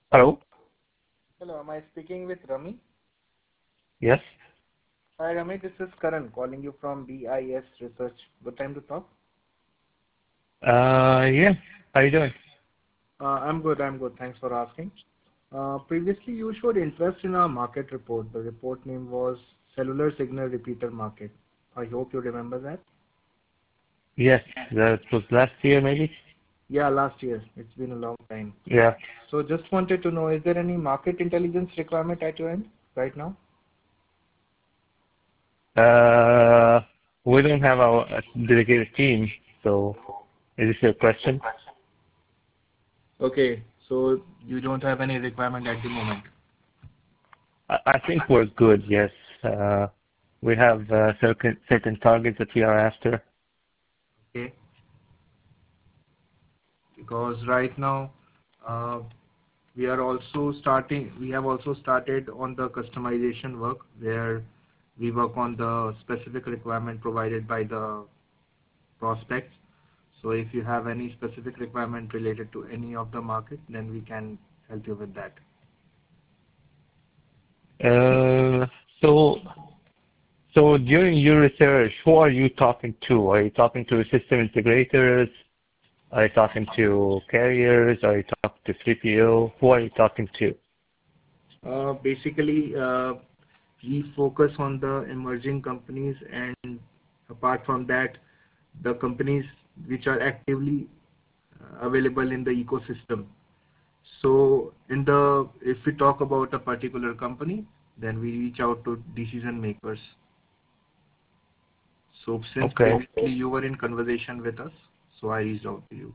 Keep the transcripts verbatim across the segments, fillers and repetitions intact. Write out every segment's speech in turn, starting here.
Hello? Hello, am I speaking with Rami? Yes? Hi Rami, this is Karan calling you from B I S Research. Good time to talk? Uh, yeah. How you doing? Uh, I'm good, I'm good. Thanks for asking. Uh, previously, you showed interest in our market report. The report name was Cellular Signal Repeater Market. I hope you remember that. Yes, that was last year maybe? Yeah, last year. It's been a long time. Yeah. So just wanted to know, is there any market intelligence requirement at your end right now? Uh, we don't have our uh, dedicated team, so is this your question? Okay, so you don't have any requirement at the moment. I, I think we're good, yes. Uh, we have uh, certain, certain targets that we are after. Okay, because right now, uh, we are also starting, we have also started on the customization work where we work on the specific requirement provided by the prospects. So if you have any specific requirement related to any of the market, then we can help you with that. Uh, so, so during your research, who are you talking to? Are you talking to system integrators? Are you talking to carriers? Are you talking to three P O? Who are you talking to? Uh, basically, uh, we focus on the emerging companies, and apart from that, the companies which are actively uh, available in the ecosystem. So in the, if we talk about a particular company, then we reach out to decision makers. So since Okay. previously you were in conversation with us, so I reached out to you.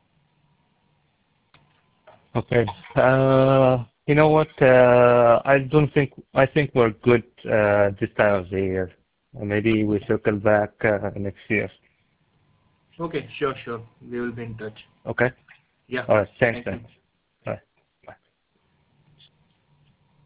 Okay. Uh, you know what? Uh, I don't think, I think we're good uh, this time of the year. Uh, Maybe we circle back uh, next year. Okay, sure, sure. We will be in touch. Okay? Yeah. All right. Thanks, Thank then. you.